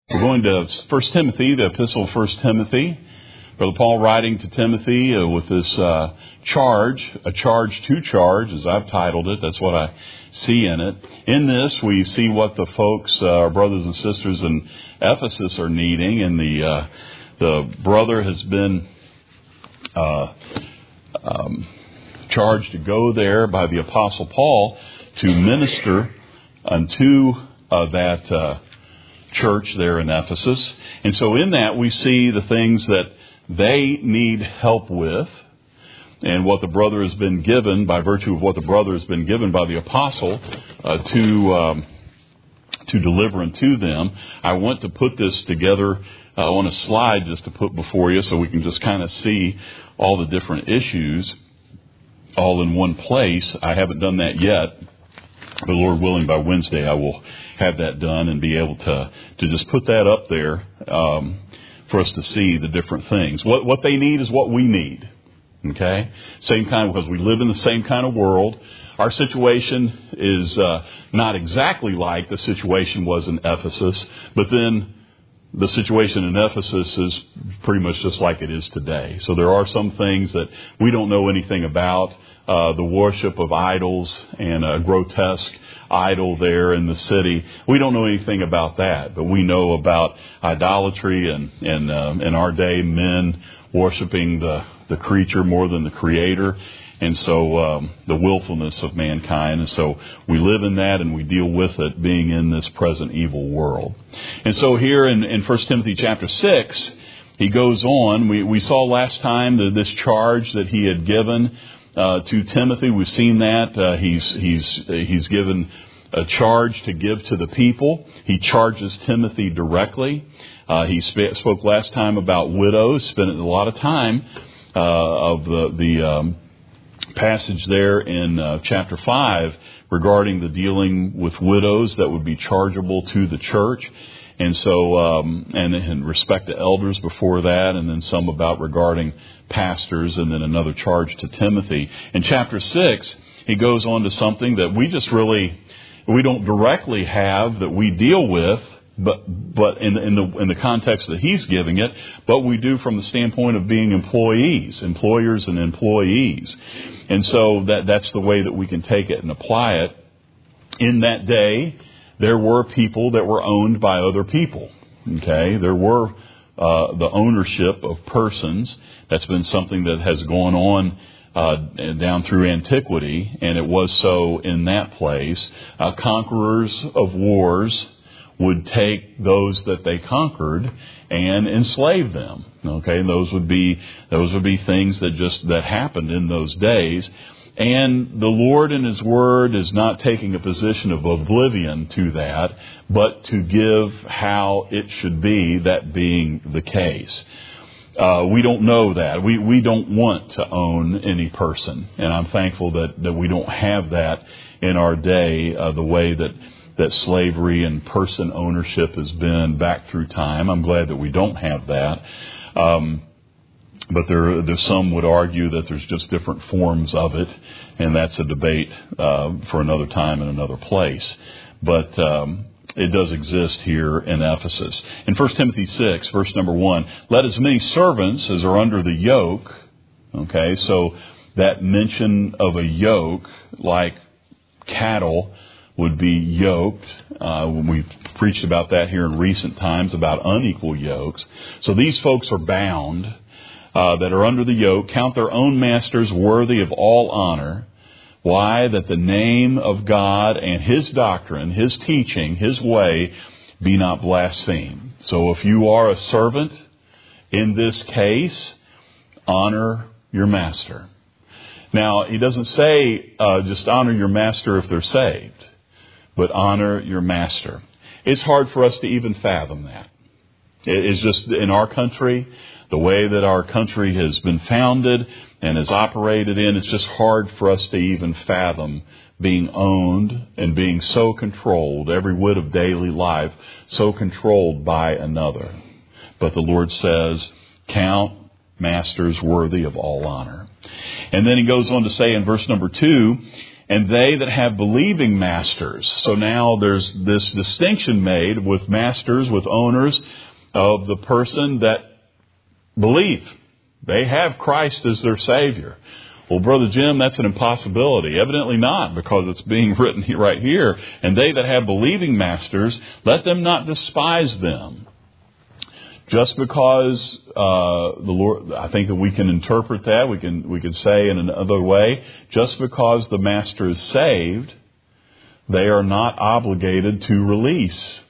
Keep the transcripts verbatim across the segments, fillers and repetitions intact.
We're going to First Timothy, the epistle of First Timothy. Brother Paul writing to Timothy uh, with this uh, charge, a charge to charge, as I've titled it. That's what I see in it. In this, we see what the folks, uh, our brothers and sisters in Ephesus are needing. And the uh, the brother has been uh, um, charged to go there by the Apostle Paul to minister unto uh, that uh church there in Ephesus. And so in that we see the things that they need help with and what the brother has been given by virtue of what the brother has been given by the apostle uh, to um, to deliver unto them. I want to put this together uh, on a slide just to put before you so we can just kind of see all the different issues all in one place. I haven't done that yet. But Lord willing, by Wednesday, I will have that done and be able to, to just put that up there um, for us to see the different things. What what they need is what we need. Okay? Same kind, because we live in the same kind of world. Our situation is uh, not exactly like the situation was in Ephesus, but then the situation in Ephesus is pretty much just like it is today. So there are some things that we don't know anything about. Uh, the worship of idols and a grotesque idol there in the city. We don't know anything about that, but we know about idolatry and, and um, in our day, men worshiping the, the creature more than the creator. And so um, the willfulness of mankind. And so we live in that and we deal with it being in this present evil world. And so here in, in First Timothy chapter six, he goes on. We, we saw last time that this charge that he had given uh, to Timothy. We've seen that. Uh, he's, he's, he's given a charge to give to the people. He charges Timothy directly. Uh, he sp- spoke last time about widows, spent a lot of time uh, of the, the um, passage there in uh, chapter five regarding the dealing with widows that would be chargeable to the church. And so, um, and in respect to elders before that, and then some about regarding pastors, and then another charge to Timothy. In chapter six, he goes on to something that we just really, we don't directly have that we deal with, but but in, in the in the context that he's giving it, but we do from the standpoint of being employees, employers and employees. And so that that's the way that we can take it and apply it. In that day, there were people that were owned by other people. Okay, there were uh, the ownership of persons. That's been something that has gone on uh, down through antiquity, and it was so in that place. Uh, conquerors of wars would take those that they conquered and enslave them. Okay, and those would be those would be things that just that happened in those days. And the Lord in His Word is not taking a position of oblivion to that, but to give how it should be, that being the case. Uh, we don't know that. We we don't want to own any person. And I'm thankful that, that we don't have that in our day, uh, the way that, that slavery and person ownership has been back through time. I'm glad that we don't have that. Um But there, there's some would argue that there's just different forms of it, and that's a debate uh, for another time and another place. But um, it does exist here in Ephesus. In First Timothy six, verse number one, let as many servants as are under the yoke. Okay, so that mention of a yoke, like cattle, would be yoked. Uh, we've preached about that here in recent times, about unequal yokes. So these folks are bound. Uh, that are under the yoke, count their own masters worthy of all honor. Why? That the name of God and His doctrine, His teaching, His way be not blasphemed. So if you are a servant in this case, honor your master. Now, he doesn't say uh, just honor your master if they're saved, but honor your master. It's hard for us to even fathom that. It's just in our country, the way that our country has been founded and is operated in, it's just hard for us to even fathom being owned and being so controlled, every whit of daily life, so controlled by another. But the Lord says, count masters worthy of all honor. And then he goes on to say in verse number two, and they that have believing masters. So now there's this distinction made with masters, with owners of the person that believe. They have Christ as their Savior. Well, Brother Jim, that's an impossibility. Evidently not, because it's being written right here. And they that have believing masters, let them not despise them. Just because uh, the Lord, I think that we can interpret that. We can we could say in another way, just because the master is saved, they are not obligated to release.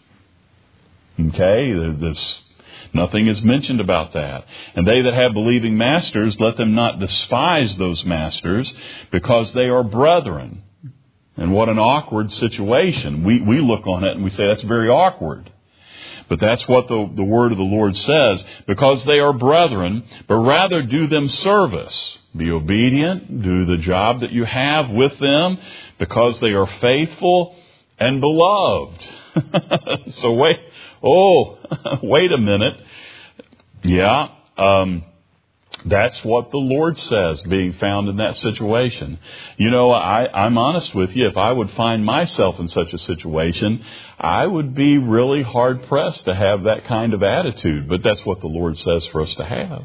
Okay, this. Nothing is mentioned about that. And they that have believing masters, let them not despise those masters, because they are brethren. And what an awkward situation. We we look on it and we say that's very awkward. But that's what the, the word of the Lord says. Because they are brethren, but rather do them service. Be obedient, do the job that you have with them, because they are faithful and beloved. So wait, oh, wait a minute. Yeah, um, that's what the Lord says, being found in that situation. You know, I, I'm honest with you. If I would find myself in such a situation, I would be really hard pressed to have that kind of attitude. But that's what the Lord says for us to have.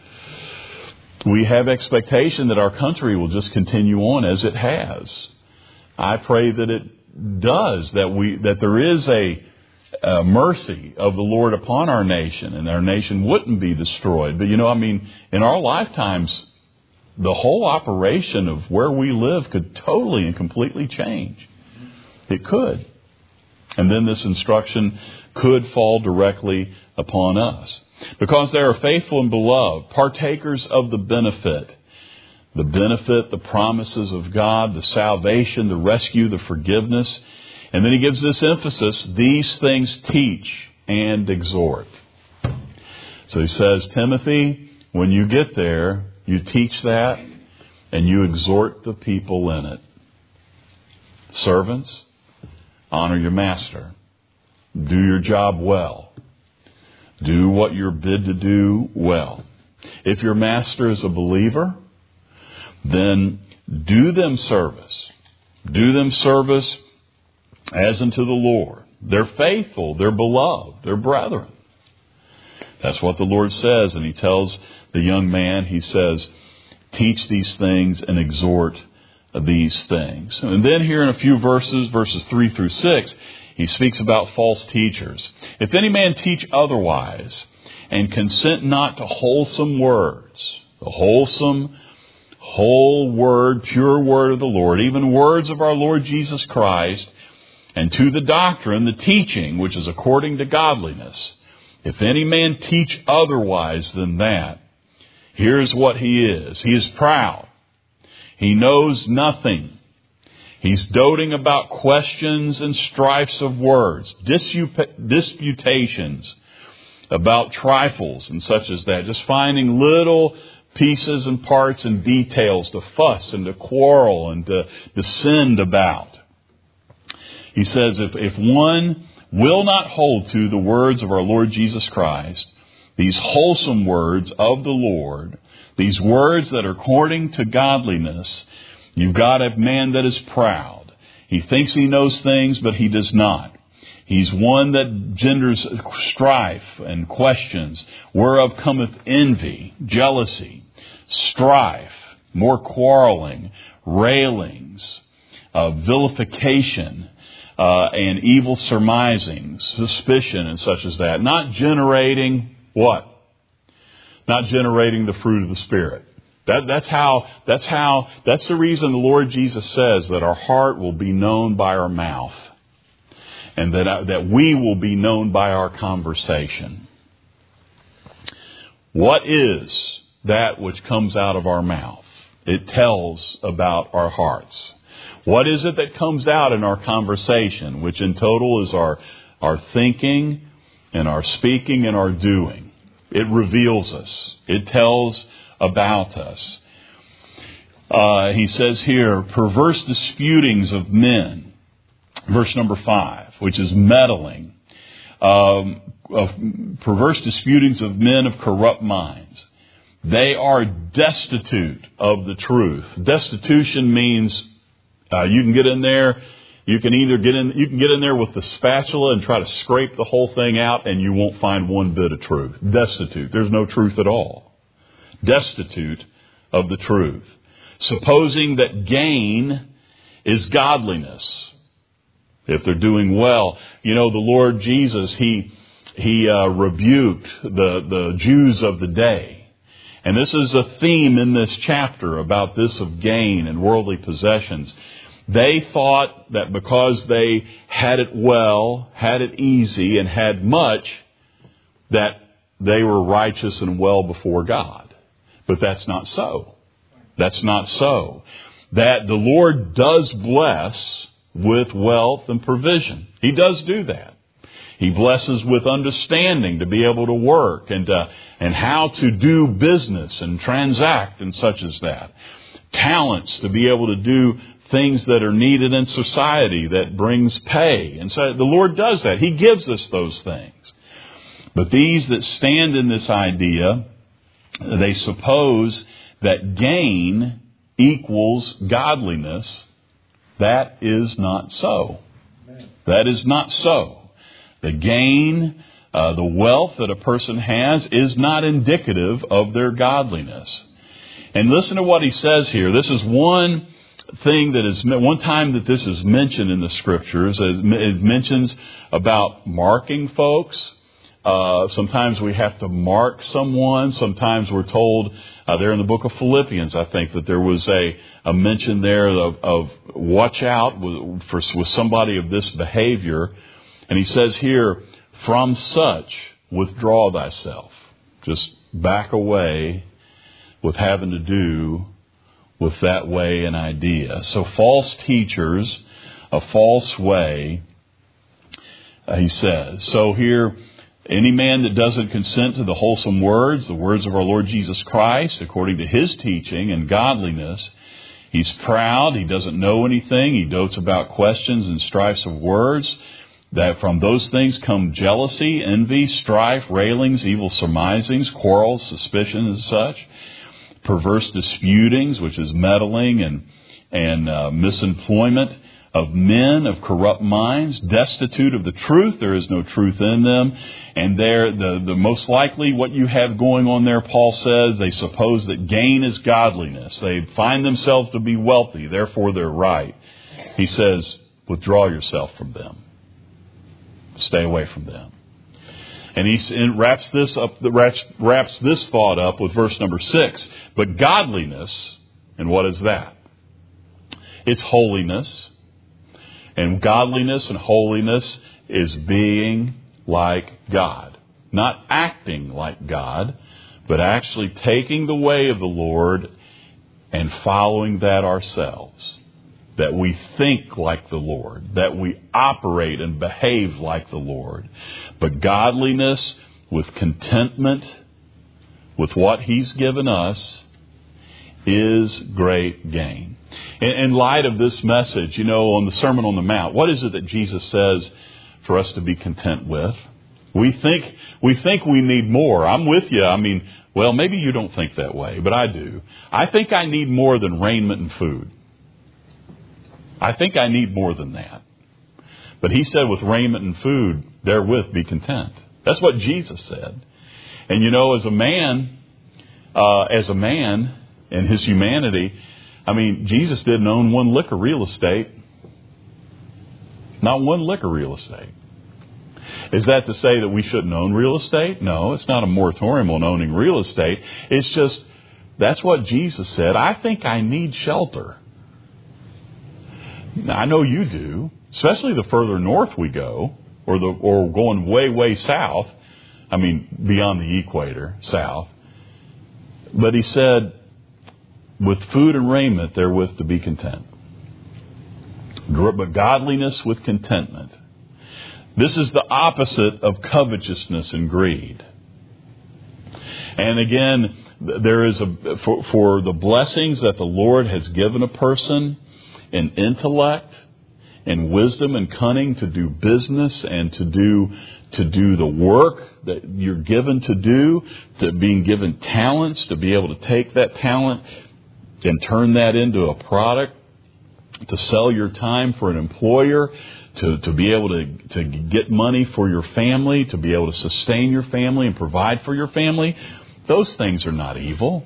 We have expectation that our country will just continue on as it has. I pray that it does, that we that there is a, a mercy of the Lord upon our nation, and our nation wouldn't be destroyed. But you know, I mean, in our lifetimes, the whole operation of where we live could totally and completely change. It could. And then this instruction could fall directly upon us. Because they are faithful and beloved, partakers of the benefit. The benefit, the promises of God, the salvation, the rescue, the forgiveness. And then he gives this emphasis, these things teach and exhort. So he says, Timothy, when you get there, you teach that and you exhort the people in it. Servants, honor your master. Do your job well. Do what you're bid to do well. If your master is a believer, then do them service. Do them service as unto the Lord. They're faithful. They're beloved. They're brethren. That's what the Lord says. And he tells the young man, he says, teach these things and exhort these things. And then here in a few verses, verses three through six, he speaks about false teachers. If any man teach otherwise and consent not to wholesome words, the wholesome whole word, pure word of the Lord, even words of our Lord Jesus Christ, and to the doctrine, the teaching, which is according to godliness. If any man teach otherwise than that, here's what he is. He is proud. He knows nothing. He's doting about questions and strifes of words, disputations about trifles and such as that, just finding little pieces and parts and details to fuss and to quarrel and to dissend about. He says, if, if one will not hold to the words of our Lord Jesus Christ, these wholesome words of the Lord, these words that are according to godliness, you've got a man that is proud. He thinks he knows things, but he does not. He's one that genders strife and questions, whereof cometh envy, jealousy, strife, more quarreling, railings, uh, vilification, uh, and evil surmisings, suspicion and such as that. Not generating what? Not generating the fruit of the Spirit. That, that's how, that's how, that's the reason the Lord Jesus says that our heart will be known by our mouth. And that, that we will be known by our conversation. What is that which comes out of our mouth? It tells about our hearts. What is it that comes out in our conversation, which in total is our, our thinking and our speaking and our doing? It reveals us. It tells about us. Uh, he says here, perverse disputings of men. Verse number five, which is meddling, um, of perverse disputings of men of corrupt minds. They are destitute of the truth. Destitution means Uh, you can get in there. You can either get in, you can get in there with the spatula and try to scrape the whole thing out, and you won't find one bit of truth. Destitute. There's no truth at all. Destitute of the truth. Supposing that gain is godliness. If they're doing well. You know, the Lord Jesus, He, He uh, rebuked the, the Jews of the day. And this is a theme in this chapter about this of gain and worldly possessions. They thought that because they had it well, had it easy, and had much, that they were righteous and well before God. But that's not so. That's not so. That the Lord does bless with wealth and provision. He does do that. He blesses with understanding to be able to work and uh, and how to do business and transact and such as that. Talents to be able to do things that are needed in society that brings pay. And so the Lord does that. He gives us those things. But these that stand in this idea, they suppose that gain equals godliness. That is not so. That is not so. The gain, uh, the wealth that a person has is not indicative of their godliness. And listen to what he says here. This is one thing that is, one time that this is mentioned in the Scriptures. It mentions about marking folks. Uh, sometimes we have to mark someone. Sometimes we're told, uh, there in the book of Philippians, I think that there was a, a mention there of, of watch out with, for, with somebody of this behavior. And he says here, from such withdraw thyself. Just back away with having to do with that way and idea. So false teachers, a false way, uh, he says. So here, any man that doesn't consent to the wholesome words, the words of our Lord Jesus Christ, according to His teaching and godliness, he's proud, he doesn't know anything, he dotes about questions and strifes of words, that from those things come jealousy, envy, strife, railings, evil surmisings, quarrels, suspicions, and such. Perverse disputings, which is meddling and and uh, misemployment of men of corrupt minds, destitute of the truth. There is no truth in them. And there, the, the most likely what you have going on there, Paul says, they suppose that gain is godliness. They find themselves to be wealthy, therefore they're right. He says, withdraw yourself from them. Stay away from them. And he wraps this up, wraps, wraps this thought up with verse number six. But godliness, and what is that? It's holiness. And godliness and holiness is being like God. Not acting like God, but actually taking the way of the Lord and following that ourselves. That we think like the Lord, that we operate and behave like the Lord. But godliness with contentment with what He's given us is great gain. In, in light of this message, you know, on the Sermon on the Mount, what is it that Jesus says for us to be content with? We think we think we need more. I'm with you. I mean, well, maybe you don't think that way, but I do. I think I need more than raiment and food. I think I need more than that. But He said with raiment and food, therewith be content. That's what Jesus said. And you know, as a man, uh, as a man in His humanity, I mean, Jesus didn't own one lick of real estate. Not one lick of real estate. Is that to say that we shouldn't own real estate? No, it's not a moratorium on owning real estate. It's just, that's what Jesus said. I think I need shelter. Now, I know you do, especially the further north we go, or the or going way, way south. I mean, beyond the equator, south. But He said, with food and raiment therewith to be content. But godliness with contentment. This is the opposite of covetousness and greed. And again, there is a for, for the blessings that the Lord has given a person in intellect and wisdom and cunning to do business and to do to do the work that you're given to do, to being given talents, to be able to take that talent and turn that into a product to sell your time for an employer, to, to be able to, to get money for your family, to be able to sustain your family and provide for your family, those things are not evil.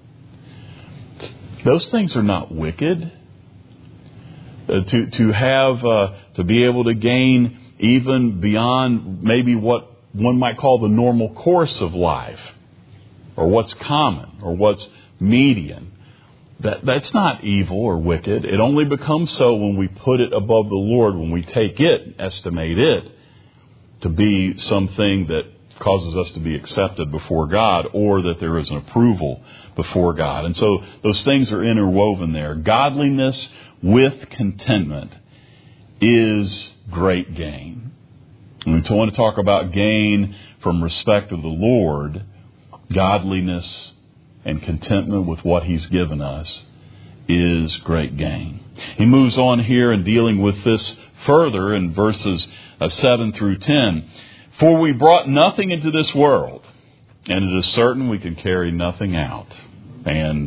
Those things are not wicked. Uh, to to have uh, to be able to gain even beyond maybe what one might call the normal course of life, or what's common, or what's median. That that's not evil or wicked. It only becomes so when we put it above the Lord, when we take it, estimate it to be something that causes us to be accepted before God, or that there is an approval before God. And so those things are interwoven there. Godliness with contentment is great gain. And we want to talk about gain from respect of the Lord. Godliness and contentment with what He's given us is great gain. He moves on here in dealing with this further in verses uh, seven through ten. For we brought nothing into this world, and it is certain we can carry nothing out. And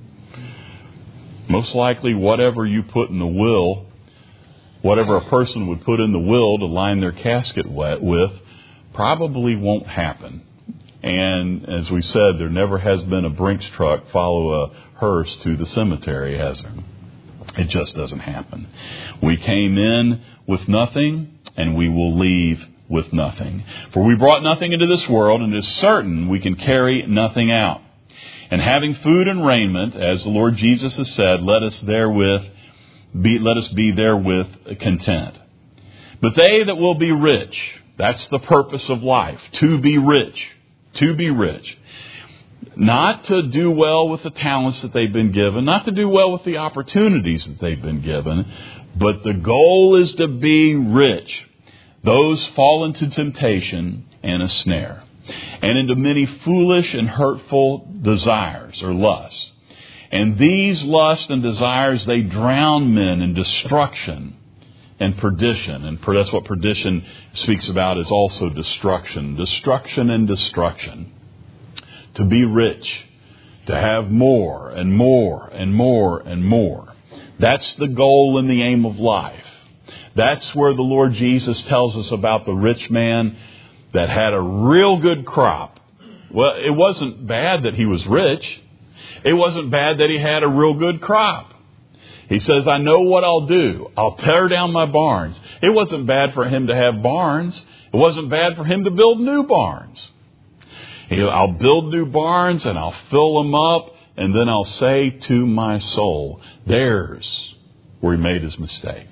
most likely whatever you put in the will, whatever a person would put in the will to line their casket with, probably won't happen. And as we said, there never has been a Brinks truck follow a hearse to the cemetery, has there? It just doesn't happen. We came in with nothing, and we will leave with nothing. For we brought nothing into this world, and it is certain we can carry nothing out. And having food and raiment, as the Lord Jesus has said, let us therewith be, let us be therewith content. But they that will be rich, that's the purpose of life, to be rich, to be rich. Not to do well with the talents that they've been given, not to do well with the opportunities that they've been given, but the goal is to be rich. Those fall into temptation and a snare, and into many foolish and hurtful desires or lusts. And these lusts and desires, they drown men in destruction and perdition. And that's what perdition speaks about, is also destruction. Destruction and destruction. To be rich, to have more and more and more and more. That's the goal and the aim of life. That's where the Lord Jesus tells us about the rich man that had a real good crop. Well, it wasn't bad that he was rich. It wasn't bad that he had a real good crop. He says, I know what I'll do. I'll tear down my barns. It wasn't bad for him to have barns. It wasn't bad for him to build new barns. I'll build new barns and I'll fill them up, and then I'll say to my soul, there's where he made his mistake.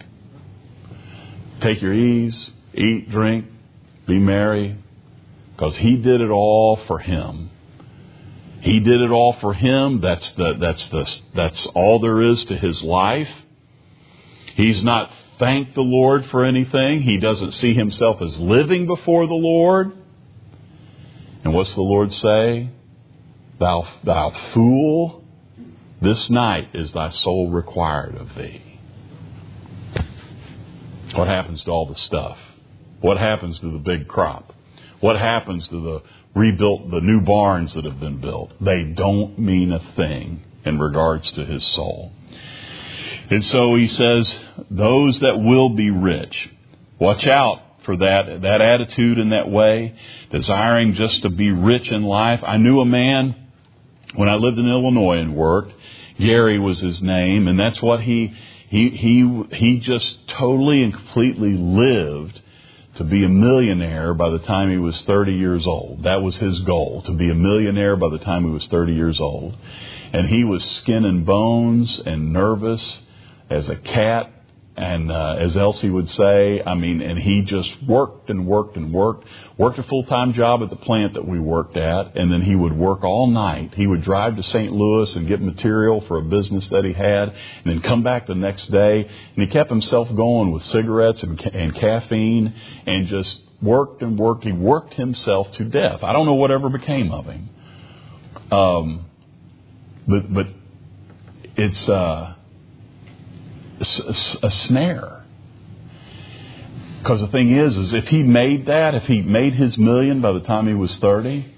Take your ease, eat, drink, be merry, because he did it all for him. He did it all for him. That's the that's the that's all there is to his life. He's not thanked the Lord for anything. He doesn't see himself as living before the Lord. And what's the Lord say? Thou thou fool, this night is thy soul required of thee. What happens to all the stuff? What happens to the big crop? What happens to the rebuilt, the new barns that have been built? They don't mean a thing in regards to his soul. And so he says, those that will be rich, watch out for that, that attitude in that way, desiring just to be rich in life. I knew a man when I lived in Illinois and worked. Gary was his name, and that's what he He he he just totally and completely lived to be a millionaire by the time he was thirty years old. That was his goal, to be a millionaire by the time he was thirty years old. And he was skin and bones and nervous as a cat. And uh, as Elsie would say, I mean, and he just worked and worked and worked, worked a full-time job at the plant that we worked at, and then he would work all night. He would drive to Saint Louis and get material for a business that he had, and then come back the next day, and he kept himself going with cigarettes and, ca- and caffeine, and just worked and worked. He worked himself to death. I don't know whatever became of him. Um, but, but it's... Uh, a snare. Because the thing is, is if he made that, if he made his million by the time he was thirty,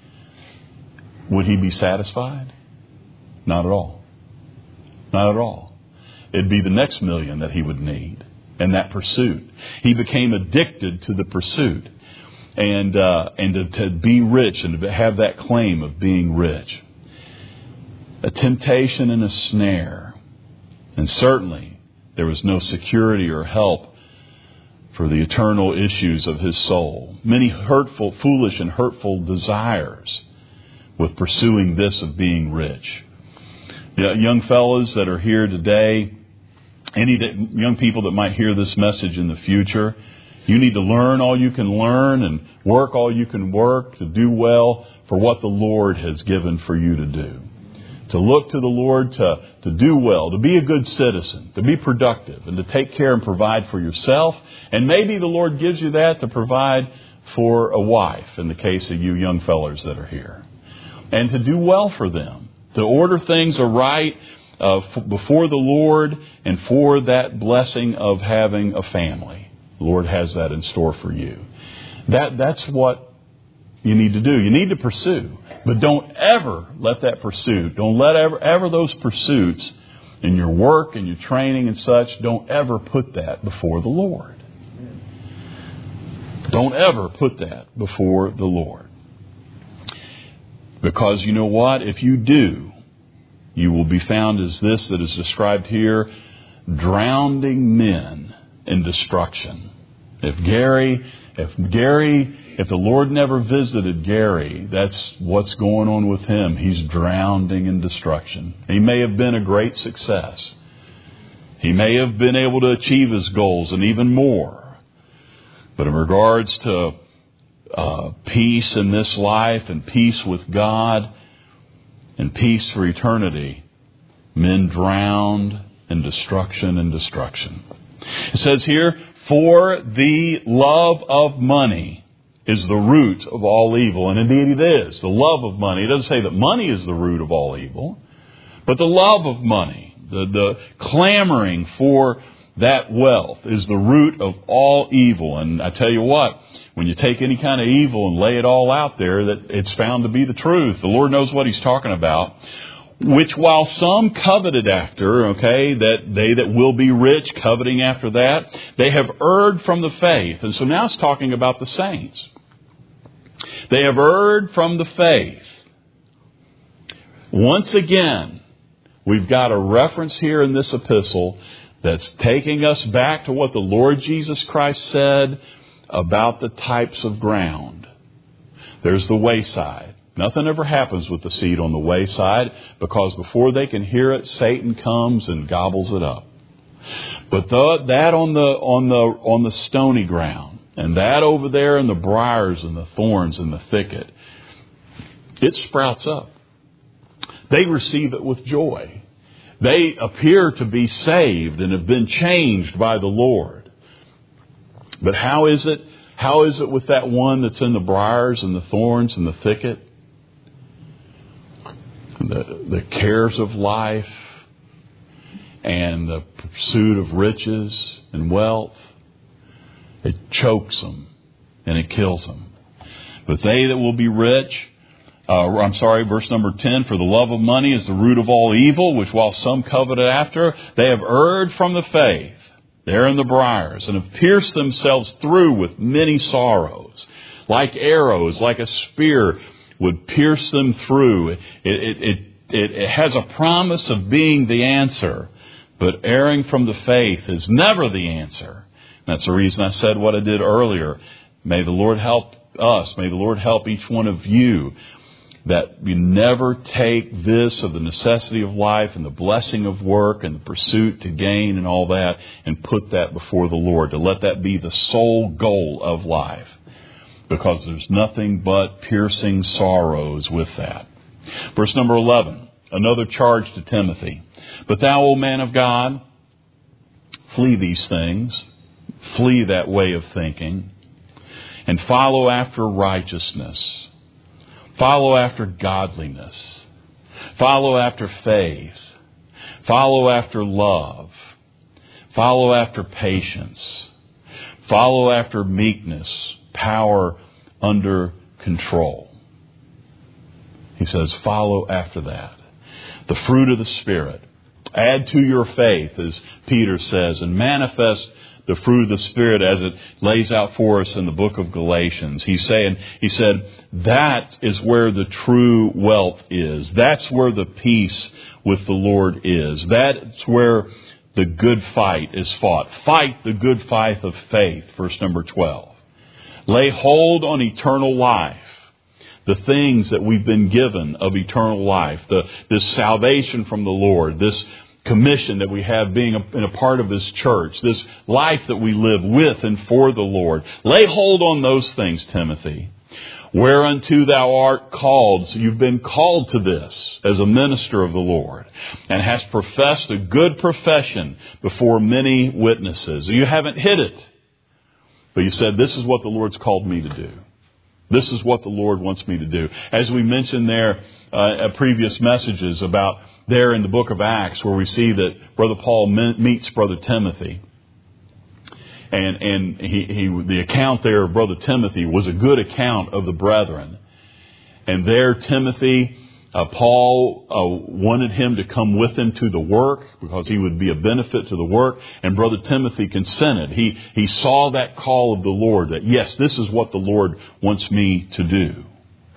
would he be satisfied? Not at all. Not at all. it'd be the next million that he would need. And that pursuit. He became addicted to the pursuit. And uh, and to, to be rich and to have that claim of being rich. A temptation and a snare. And certainly there was no security or help for the eternal issues of his soul. Many hurtful, foolish and hurtful desires with pursuing this of being rich. You know, young fellows that are here today, any that, young people that might hear this message in the future, you need to learn all you can learn and work all you can work to do well for what the Lord has given for you to do. To look to the Lord to, to do well, to be a good citizen, to be productive, and to take care and provide for yourself. And maybe the Lord gives you that to provide for a wife, in the case of you young fellas that are here. And to do well for them, to order things aright uh, f- before the Lord and for that blessing of having a family. The Lord has that in store for you. That That's what you need to do. You need to pursue. But don't ever let that pursuit, don't let ever, ever those pursuits in your work and your training and such, don't ever put that before the Lord. Don't ever put that before the Lord. Because you know what? If you do, you will be found as this that is described here, drowning men in destruction. If Gary, if Gary, if the Lord never visited Gary, that's what's going on with him. He's drowning in destruction. He may have been a great success. He may have been able to achieve his goals and even more. But in regards to uh, peace in this life and peace with God and peace for eternity, men drowned in destruction and destruction. It says here, for the love of money is the root of all evil. And indeed it is. The love of money. It doesn't say that money is the root of all evil. But the love of money, the, the clamoring for that wealth is the root of all evil. And I tell you what, when you take any kind of evil and lay it all out there, that it's found to be the truth. The Lord knows what He's talking about. Which while some coveted after, okay, that they that will be rich, coveting after that, they have erred from the faith. And so now it's talking about the saints. They have erred from the faith. Once again, we've got a reference here in this epistle that's taking us back to what the Lord Jesus Christ said about the types of ground. There's the wayside. Nothing ever happens with the seed on the wayside because before they can hear it, Satan comes and gobbles it up. But the, that on the on the on the stony ground, and that over there in the briars and the thorns and the thicket, it sprouts up. They receive it with joy. They appear to be saved and have been changed by the Lord. But how is it? How is it with that one that's in the briars and the thorns and the thicket? The, the cares of life and the pursuit of riches and wealth, it chokes them and it kills them. But they that will be rich, uh, I'm sorry, verse number ten, for the love of money is the root of all evil, which while some coveted after, they have erred from the faith. They're in the briars and have pierced themselves through with many sorrows. Like arrows, like a spear would pierce them through. It, it, it, it, it has a promise of being the answer, but erring from the faith is never the answer. That's the reason I said what I did earlier. May the Lord help us. May the Lord help each one of you that you never take this of the necessity of life and the blessing of work and the pursuit to gain and all that and put that before the Lord, to let that be the sole goal of life. Because there's nothing but piercing sorrows with that. Verse number eleven, another charge to Timothy. But thou, O man of God, flee these things, flee that way of thinking, and follow after righteousness. Follow after godliness. Follow after faith. Follow after love. Follow after patience. Follow after meekness. Power under control. He says, follow after that. The fruit of the Spirit. Add to your faith, as Peter says, and manifest the fruit of the Spirit as it lays out for us in the book of Galatians. He's saying, he said, that is where the true wealth is. That's where the peace with the Lord is. That's where the good fight is fought. Fight the good fight of faith, verse number twelve. Lay hold on eternal life. The things that we've been given of eternal life. The, this salvation from the Lord. This commission that we have being a, in a part of His church. This life that we live with and for the Lord. Lay hold on those things, Timothy. Whereunto thou art called. So you've been called to this as a minister of the Lord. And hast professed a good profession before many witnesses. You haven't hid it. But you said, this is what the Lord's called me to do. This is what the Lord wants me to do. As we mentioned there uh, at previous messages about there in the book of Acts, where we see that Brother Paul meets Brother Timothy. And, and he, he, the account there of Brother Timothy was a good account of the brethren. And there Timothy, uh, Paul uh, wanted him to come with him to the work because he would be a benefit to the work. And Brother Timothy consented. He, he saw that call of the Lord that, yes, this is what the Lord wants me to do.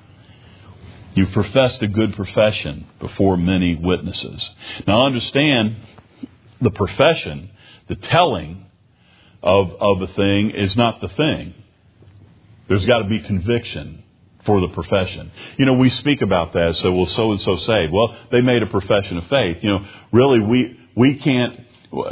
You've professed a good profession before many witnesses. Now understand, the profession, the telling of, of a thing is not the thing. There's got to be conviction for the profession. You know, we speak about that. So, well, so-and-so saved. Well, they made a profession of faith. You know, really, we, we can't,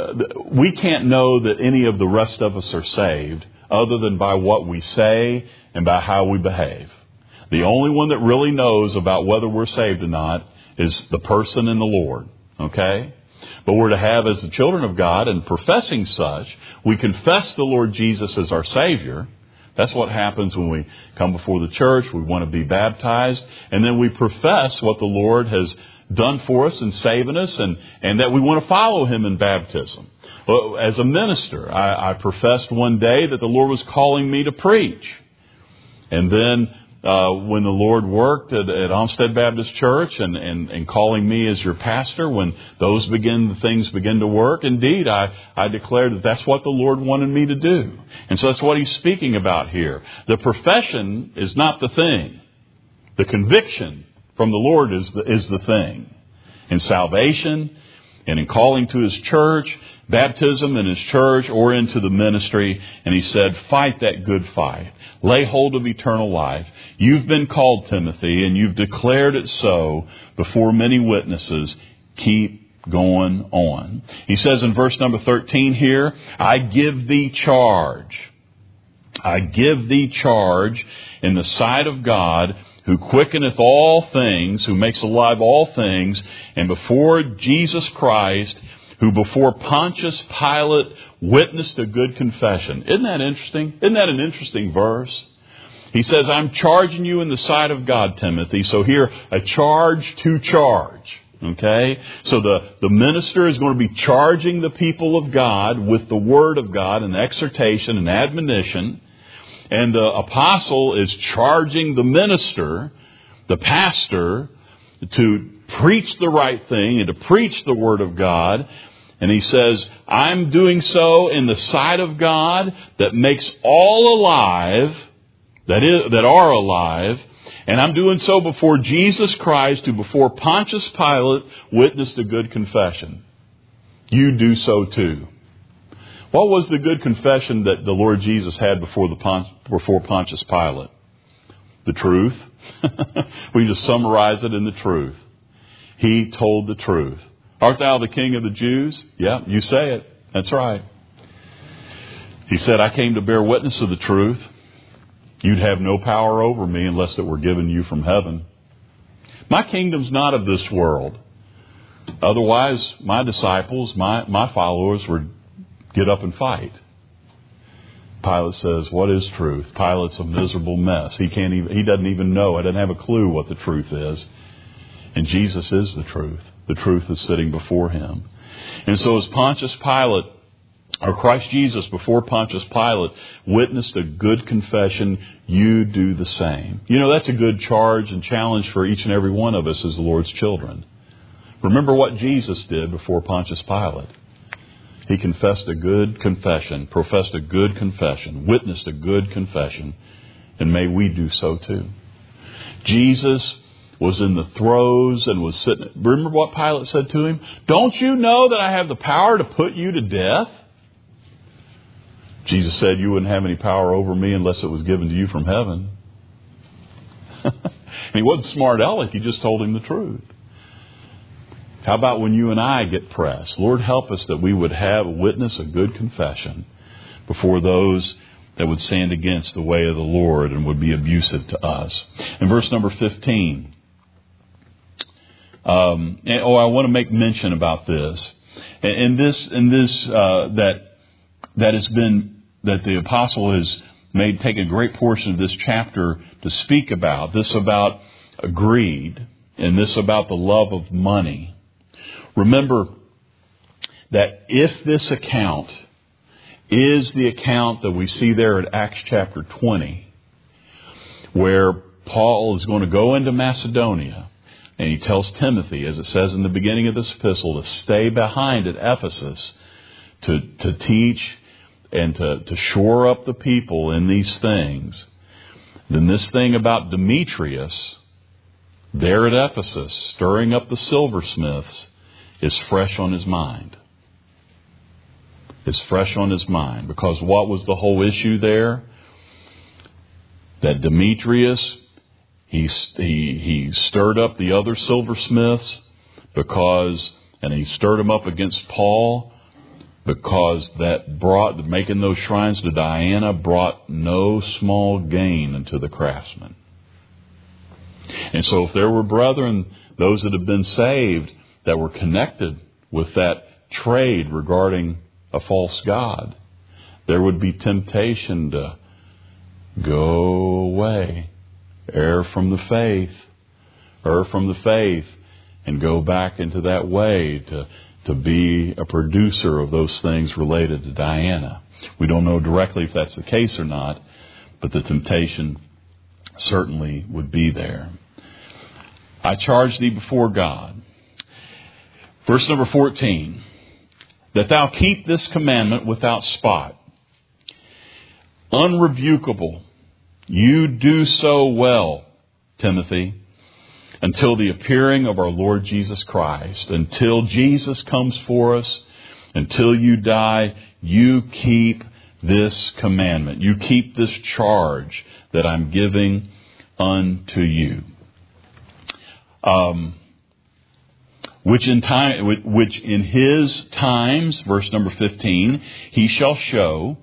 we can't know that any of the rest of us are saved other than by what we say and by how we behave. The only one that really knows about whether we're saved or not is the person and the Lord. Okay? But we're to have, as the children of God, and professing such, we confess the Lord Jesus as our Savior. That's what happens when we come before the church. We want to be baptized. And then we profess what the Lord has done for us in saving us, and, and that we want to follow Him in baptism. Well, as a minister, I, I professed one day that the Lord was calling me to preach. And then Uh, when the Lord worked at, at Olmsted Baptist Church and, and, and calling me as your pastor, when those begin, things begin to work, indeed, I, I declared that that's what the Lord wanted me to do. And so that's what He's speaking about here. The profession is not the thing. The conviction from the Lord is the, is the thing. In salvation and in calling to His church, baptism in His church or into the ministry. And He said, fight that good fight. Lay hold of eternal life. You've been called, Timothy, and you've declared it so before many witnesses. Keep going on. He says in verse number thirteen here, I give thee charge. I give thee charge in the sight of God, who quickeneth all things, who makes alive all things, and before Jesus Christ, who before Pontius Pilate witnessed a good confession. Isn't that interesting? Isn't that an interesting verse? He says, I'm charging you in the sight of God, Timothy. So here, a charge to charge. Okay? So the, the minister is going to be charging the people of God with the Word of God and exhortation and admonition. And the apostle is charging the minister, the pastor, to preach the right thing and to preach the Word of God. And he says, I'm doing so in the sight of God that makes all alive, that is, that are alive. And I'm doing so before Jesus Christ, who before Pontius Pilate witnessed a good confession. You do so too. What was the good confession that the Lord Jesus had before the Pont- before Pontius Pilate? The truth. We just summarize it in the truth. He told the truth. Art thou the King of the Jews? Yeah, you say it. That's right. He said, I came to bear witness of the truth. You'd have no power over me unless it were given you from heaven. My kingdom's not of this world. Otherwise, my disciples, my, my followers would get up and fight. Pilate says, what is truth? Pilate's a miserable mess. He can't even, he doesn't even know. He doesn't have a clue what the truth is. And Jesus is the truth. The truth is sitting before Him. And so as Pontius Pilate, or Christ Jesus before Pontius Pilate, witnessed a good confession, you do the same. You know, that's a good charge and challenge for each and every one of us as the Lord's children. Remember what Jesus did before Pontius Pilate. He confessed a good confession, professed a good confession, witnessed a good confession, and may we do so too. Jesus was in the throes and was sitting. Remember what Pilate said to him? Don't you know that I have the power to put you to death? Jesus said, you wouldn't have any power over me unless it was given to you from heaven. And he wasn't smart aleck. He just told him the truth. How about when you and I get pressed? Lord, help us that we would have a witness, a good confession before those that would stand against the way of the Lord and would be abusive to us. In verse number fifteen, um, and, oh, I want to make mention about this. And this, and this uh, that that has been that the apostle has made take a great portion of this chapter to speak about this about greed and this about the love of money. Remember that if this account is the account that we see there at Acts chapter twenty, where Paul is going to go into Macedonia, and he tells Timothy, as it says in the beginning of this epistle, to stay behind at Ephesus to, to teach and to, to shore up the people in these things, then this thing about Demetrius there at Ephesus, stirring up the silversmiths, is fresh on his mind. Is fresh on his mind. Because what was the whole issue there? That Demetrius, he, he, he stirred up the other silversmiths because, and he stirred them up against Paul because that brought, making those shrines to Diana brought no small gain unto the craftsmen. And so if there were brethren, those that have been saved, that were connected with that trade regarding a false god, there would be temptation to go away, err from the faith, err from the faith, and go back into that way to, to be a producer of those things related to Diana. We don't know directly if that's the case or not, but the temptation certainly would be there. I charge thee before God. Verse number fourteen, that thou keep this commandment without spot, unrebukable. You do so well, Timothy, until the appearing of our Lord Jesus Christ. Until Jesus comes for us, until you die, you keep this commandment. You keep this charge that I'm giving unto you. Um... Which in time, which in his times, verse number fifteen, he shall show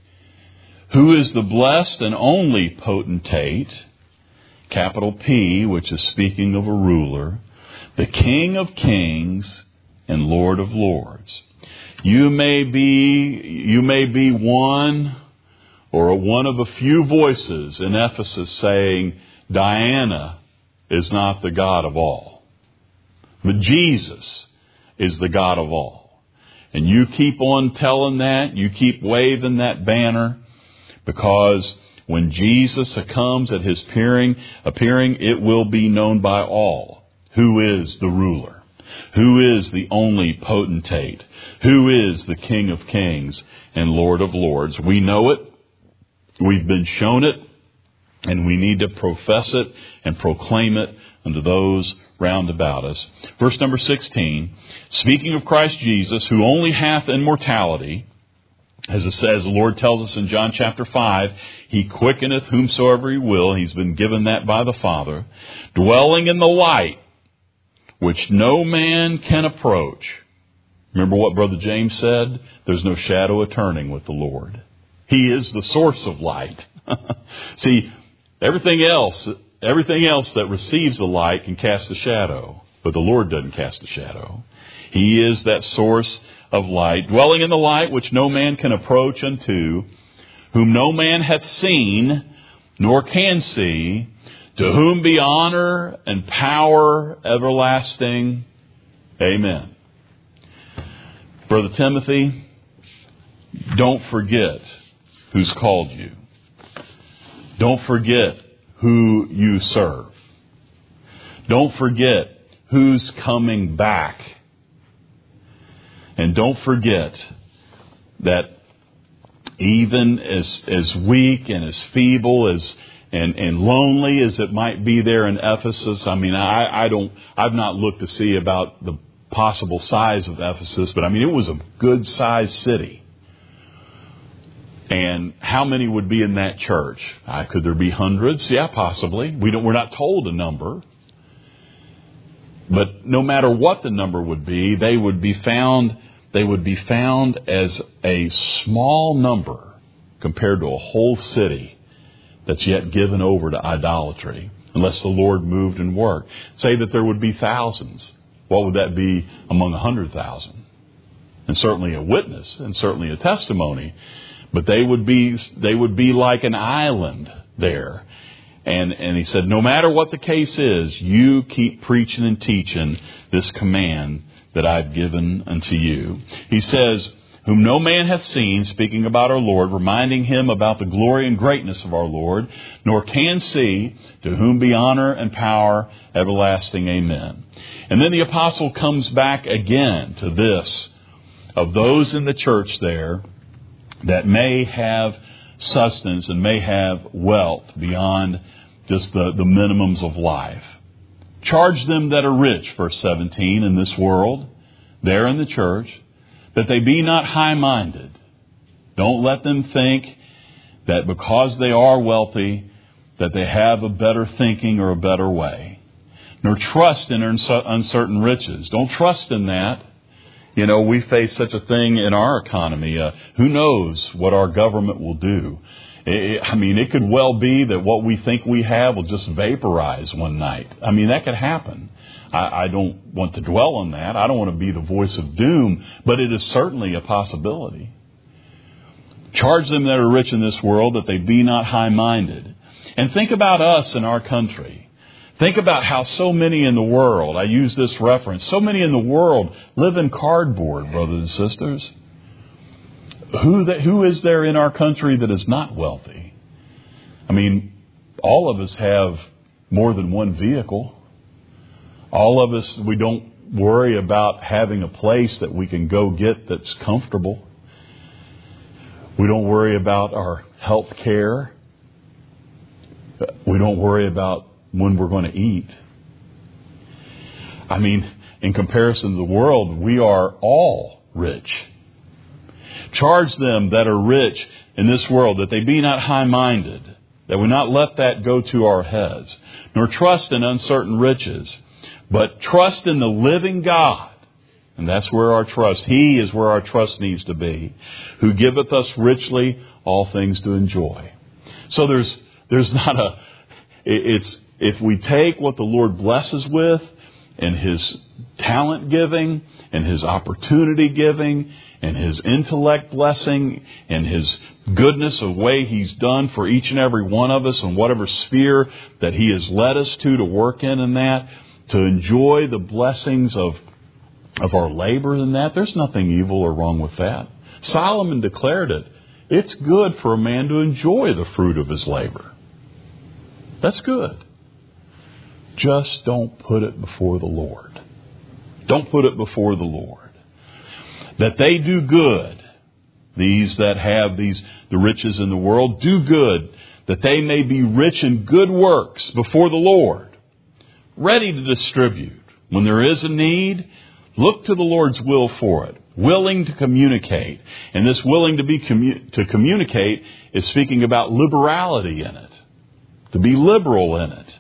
who is the blessed and only potentate, capital P, which is speaking of a ruler, the King of kings and Lord of lords. You may be, you may be one or one of a few voices in Ephesus saying, Diana is not the God of all. But Jesus is the God of all. And you keep on telling that, you keep waving that banner, because when Jesus comes at his appearing, appearing, it will be known by all who is the ruler, who is the only potentate, who is the King of kings and Lord of lords. We know it, we've been shown it, and we need to profess it and proclaim it unto those round about us. Verse number sixteen, speaking of Christ Jesus, who only hath immortality, as it says, the Lord tells us in John chapter five, he quickeneth whomsoever he will. He's been given that by the Father. Dwelling in the light, which no man can approach. Remember what Brother James said? There's no shadow of turning with the Lord. He is the source of light. See, everything else, everything else that receives the light can cast a shadow, but the Lord doesn't cast a shadow. He is that source of light, dwelling in the light which no man can approach unto, whom no man hath seen, nor can see, to whom be honor and power everlasting. Amen. Brother Timothy, don't forget who's called you. Don't forget who you serve. Don't forget who's coming back. And don't forget that even as, as weak and as feeble as and, and lonely as it might be there in Ephesus, I mean, I, I don't, I've not looked to see about the possible size of Ephesus, but I mean, it was a good sized city. And how many would be in that church? Uh, could there be hundreds? Yeah, possibly. We don't, we're not told a number. But no matter what the number would be, they would be found, they would be found as a small number compared to a whole city that's yet given over to idolatry, unless the Lord moved and worked. Say that there would be thousands. What would that be among a hundred thousand? And certainly a witness, and certainly a testimony. But they would be they would be like an island there. And and he said, no matter what the case is, you keep preaching and teaching this command that I've given unto you. He says, whom no man hath seen, speaking about our Lord, reminding him about the glory and greatness of our Lord, nor can see, to whom be honor and power everlasting. Amen. And then the apostle comes back again to this, of those in the church there that may have sustenance and may have wealth beyond just the, the minimums of life. Charge them that are rich, verse seventeen, in this world, there in the church, that they be not high-minded. Don't let them think that because they are wealthy, that they have a better thinking or a better way. Nor trust in uncertain riches. Don't trust in that. You know, we face such a thing in our economy. Uh, who knows what our government will do? It, I mean, it could well be that what we think we have will just vaporize one night. I mean, that could happen. I, I don't want to dwell on that. I don't want to be the voice of doom, but it is certainly a possibility. Charge them that are rich in this world that they be not high-minded. And think about us in our country. Think about how so many in the world, I use this reference, so many in the world live in cardboard, brothers and sisters. Who that, who is there in our country that is not wealthy? I mean, all of us have more than one vehicle. All of us, we don't worry about having a place that we can go get that's comfortable. We don't worry about our health care. We don't worry about when we're going to eat. I mean, in comparison to the world, we are all rich. Charge them that are rich in this world that they be not high-minded, that we not let that go to our heads, nor trust in uncertain riches, but trust in the living God. And that's where our trust, He is where our trust needs to be, who giveth us richly all things to enjoy. So there's there's not a, it's, if we take what the Lord blesses with and His talent giving and His opportunity giving and His intellect blessing and His goodness of way He's done for each and every one of us in whatever sphere that He has led us to to work in and that, to enjoy the blessings of, of our labor in that, there's nothing evil or wrong with that. Solomon declared it. It's good for a man to enjoy the fruit of his labor. That's good. Just don't put it before the Lord. Don't put it before the Lord. That they do good. These that have these the riches in the world, do good, that they may be rich in good works before the Lord, ready to distribute. When there is a need, look to the Lord's will for it, willing to communicate. And this willing to be commu- to communicate is speaking about liberality in it, to be liberal in it.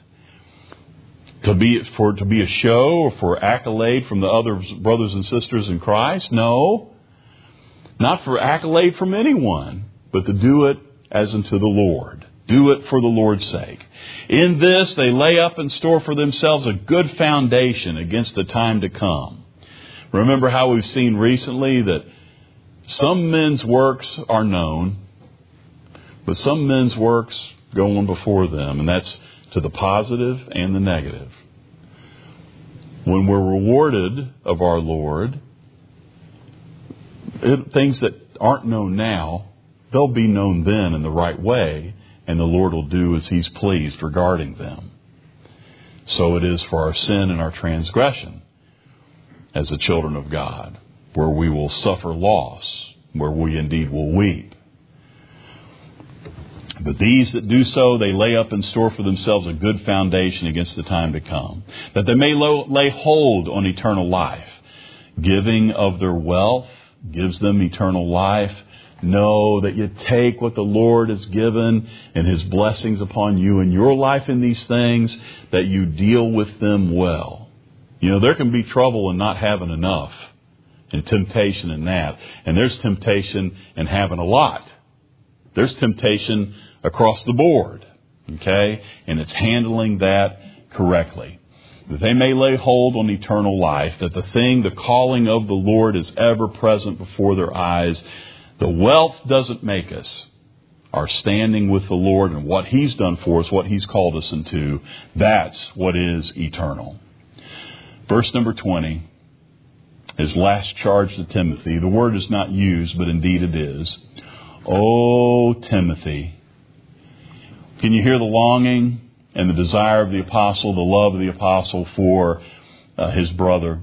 To be for to be a show or for accolade from the other brothers and sisters in Christ? No. Not for accolade from anyone, but to do it as unto the Lord. Do it for the Lord's sake. In this they lay up and store for themselves a good foundation against the time to come. Remember how we've seen recently that some men's works are known, but some men's works go on before them, and that's to the positive and the negative. When we're rewarded of our Lord, it, things that aren't known now, they'll be known then in the right way, and the Lord will do as He's pleased regarding them. so it is for our sin and our transgression as the children of God, where we will suffer loss, where we indeed will weep. But these that do so, they lay up in store for themselves a good foundation against the time to come, that they may lay hold on eternal life. Giving of their wealth gives them eternal life. Know that you take what the Lord has given and His blessings upon you in your life in these things, that you deal with them well. You know, there can be trouble in not having enough, and temptation in that. And there's temptation in having a lot. There's temptation across the board. Okay? And it's handling that correctly. That they may lay hold on eternal life, that the thing, the calling of the Lord is ever present before their eyes. The wealth doesn't make us. Our standing with the Lord and what He's done for us, what He's called us into, that's what is eternal. Verse number twenty, His last charge to Timothy. The word is not used, but indeed it is. O Timothy. Can you hear the longing and the desire of the apostle, the love of the apostle for uh, his brother?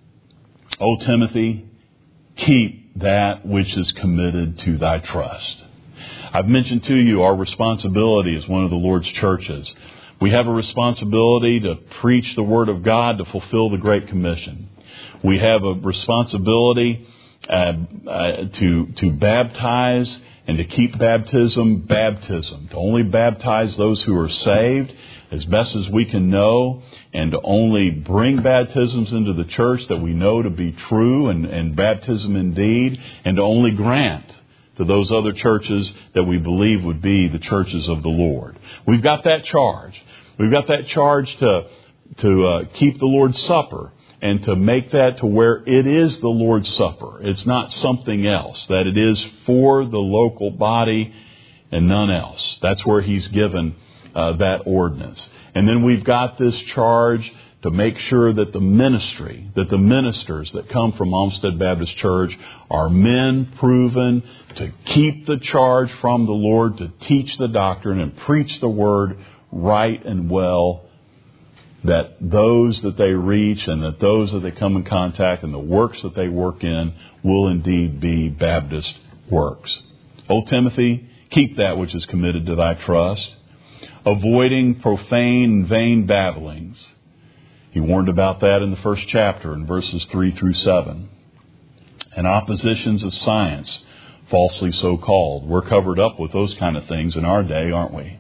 O Timothy, keep that which is committed to thy trust. I've mentioned to you our responsibility as one of the Lord's churches. We have a responsibility to preach the Word of God, to fulfill the Great Commission. We have a responsibility uh, uh, to to baptize and to keep baptism baptism, to only baptize those who are saved as best as we can know, and to only bring baptisms into the church that we know to be true and, and baptism indeed, and to only grant to those other churches that we believe would be the churches of the Lord. We've got that charge. We've got that charge to, to uh, keep the Lord's Supper and to make that to where it is the Lord's Supper. It's not something else, that it is for the local body and none else. That's where He's given Uh, that ordinance. And then we've got this charge to make sure that the ministry, that the ministers that come from Olmsted Baptist Church are men proven to keep the charge from the Lord, to teach the doctrine and preach the Word right and well, that those that they reach and that those that they come in contact and the works that they work in will indeed be Baptist works. O Timothy, keep that which is committed to thy trust, avoiding profane and vain babblings. He warned about that in the first chapter in verses three through seven. And oppositions of science, falsely so called. We're covered up with those kind of things in our day, aren't we?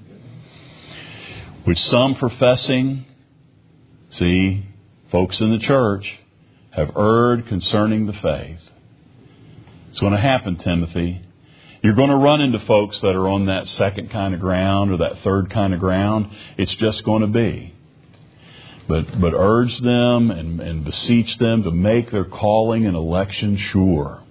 Which some professing, see, folks in the church, have erred concerning the faith. It's going to happen, Timothy. You're going to run into folks that are on that second kind of ground or that third kind of ground. It's just going to be. But but urge them and, and beseech them to make their calling and election sure.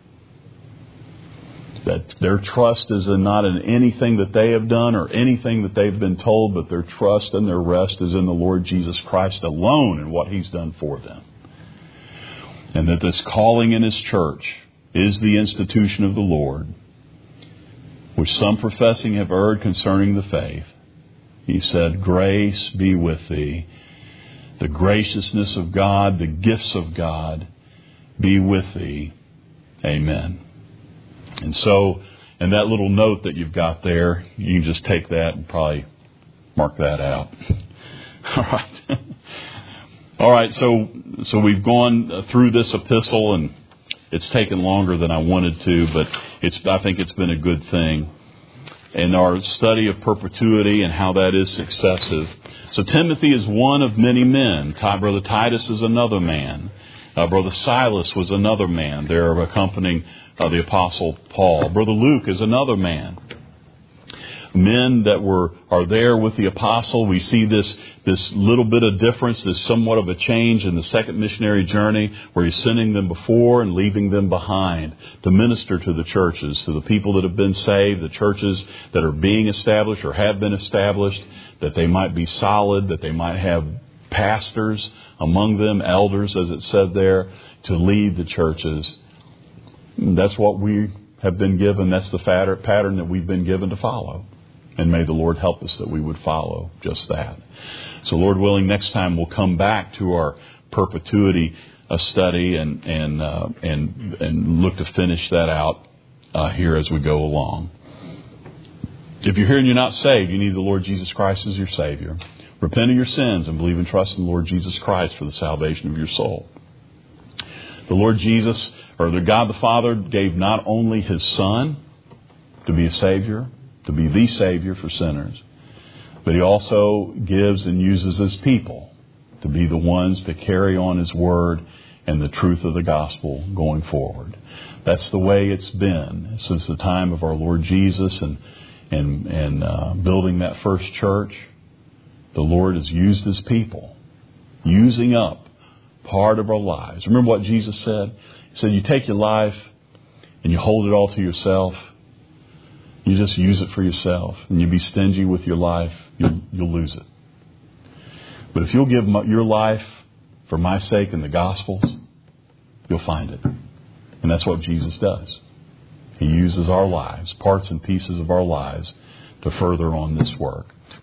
That their trust is in not in anything that they have done or anything that they've been told, but their trust and their rest is in the Lord Jesus Christ alone and what He's done for them. And that this calling in His church is the institution of the Lord, which some professing have erred concerning the faith. He said, grace be with thee. The graciousness of God, the gifts of God be with thee. Amen. And so, in that little note that you've got there, you can just take that and probably mark that out. All right. All right, so so we've gone through this epistle, and it's taken longer than I wanted to, but it's I think it's been a good thing. In our study of perpetuity and how that is successive. So Timothy is one of many men. Brother Titus is another man. Uh, Brother Silas was another man there accompanying uh, the Apostle Paul. Brother Luke is another man. Men that were are there with the apostle. We see this this little bit of difference, this somewhat of a change in the second missionary journey, where he's sending them before and leaving them behind to minister to the churches, to the people that have been saved, the churches that are being established or have been established, that they might be solid, that they might have pastors among them, elders, as it said there, to lead the churches. That's what we have been given. That's the pattern that we've been given to follow. And may the Lord help us that we would follow just that. So Lord willing, next time we'll come back to our perpetuity uh, study and and, uh, and and look to finish that out uh, here as we go along. If you're here and you're not saved, you need the Lord Jesus Christ as your Savior. Repent of your sins and believe and trust in the Lord Jesus Christ for the salvation of your soul. The Lord Jesus, or the God the Father, gave not only His Son to be a Savior, to be the Savior for sinners, but He also gives and uses His people to be the ones to carry on His Word and the truth of the gospel going forward. That's the way it's been since the time of our Lord Jesus and and, and uh, building that first church. The Lord has used His people, using up part of our lives. Remember what Jesus said? He said, you take your life and you hold it all to yourself. You just use it for yourself, and you be stingy with your life, you'll, you'll lose it. But if you'll give your life for my sake in the Gospels, you'll find it. And that's what Jesus does. He uses our lives, parts and pieces of our lives, to further on this work.